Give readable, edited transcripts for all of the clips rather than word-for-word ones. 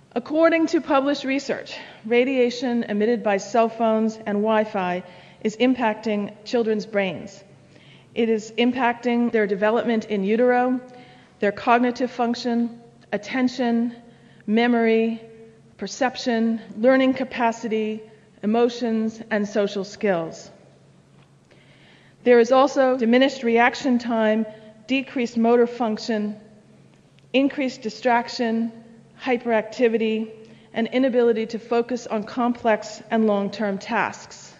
According to published research, radiation emitted by cell phones and Wi-Fi is impacting children's brains. It is impacting their development in utero, their cognitive function, attention, memory, perception, learning capacity, emotions, and social skills. There is also diminished reaction time, decreased motor function, increased distraction, hyperactivity, and inability to focus on complex and long-term tasks.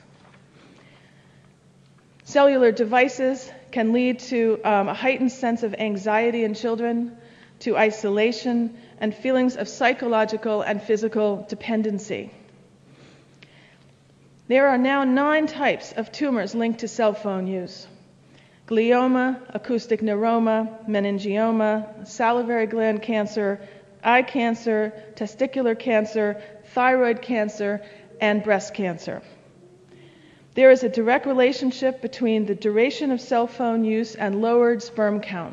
Cellular devices can lead to a heightened sense of anxiety in children, to isolation, and feelings of psychological and physical dependency. There are now 9 types of tumors linked to cell phone use: glioma, acoustic neuroma, meningioma, salivary gland cancer, eye cancer, testicular cancer, thyroid cancer, and breast cancer. There is a direct relationship between the duration of cell phone use and lowered sperm count.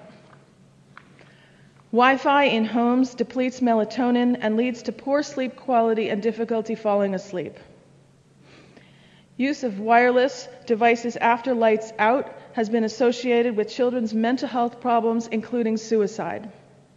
Wi-Fi in homes depletes melatonin and leads to poor sleep quality and difficulty falling asleep. Use of wireless devices after lights out has been associated with children's mental health problems, including suicide.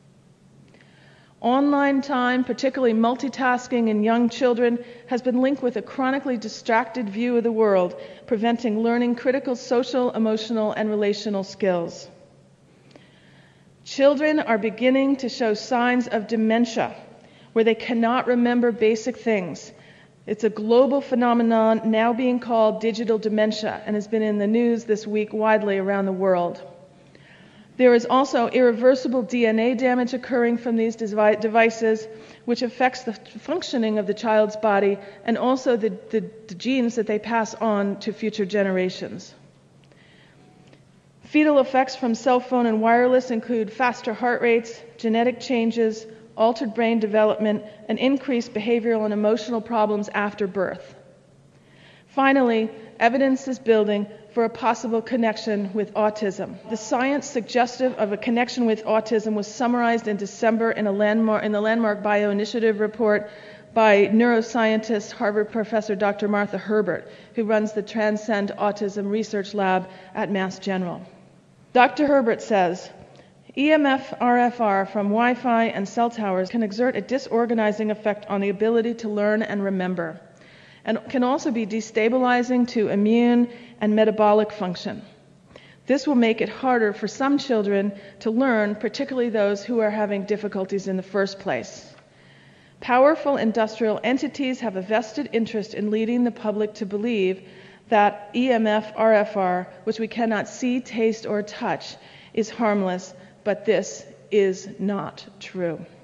Online time, particularly multitasking in young children, has been linked with a chronically distracted view of the world, preventing learning critical social, emotional, and relational skills. Children are beginning to show signs of dementia, where they cannot remember basic things. It's a global phenomenon now being called digital dementia and has been in the news this week widely around the world. There is also irreversible DNA damage occurring from these devices, which affects the functioning of the child's body and also the genes that they pass on to future generations. Fetal effects from cell phone and wireless include faster heart rates, genetic changes, altered brain development, and increased behavioral and emotional problems after birth. Finally, evidence is building for a possible connection with autism. The science suggestive of a connection with autism was summarized in December in the Landmark Bioinitiative report by neuroscientist Harvard professor Dr. Martha Herbert, who runs the Transcend Autism Research Lab at Mass General. Dr. Herbert says, EMF RFR from Wi-Fi and cell towers can exert a disorganizing effect on the ability to learn and remember, and can also be destabilizing to immune and metabolic function. This will make it harder for some children to learn, particularly those who are having difficulties in the first place. Powerful industrial entities have a vested interest in leading the public to believe that EMF RFR, which we cannot see, taste, or touch, is harmless, but this is not true.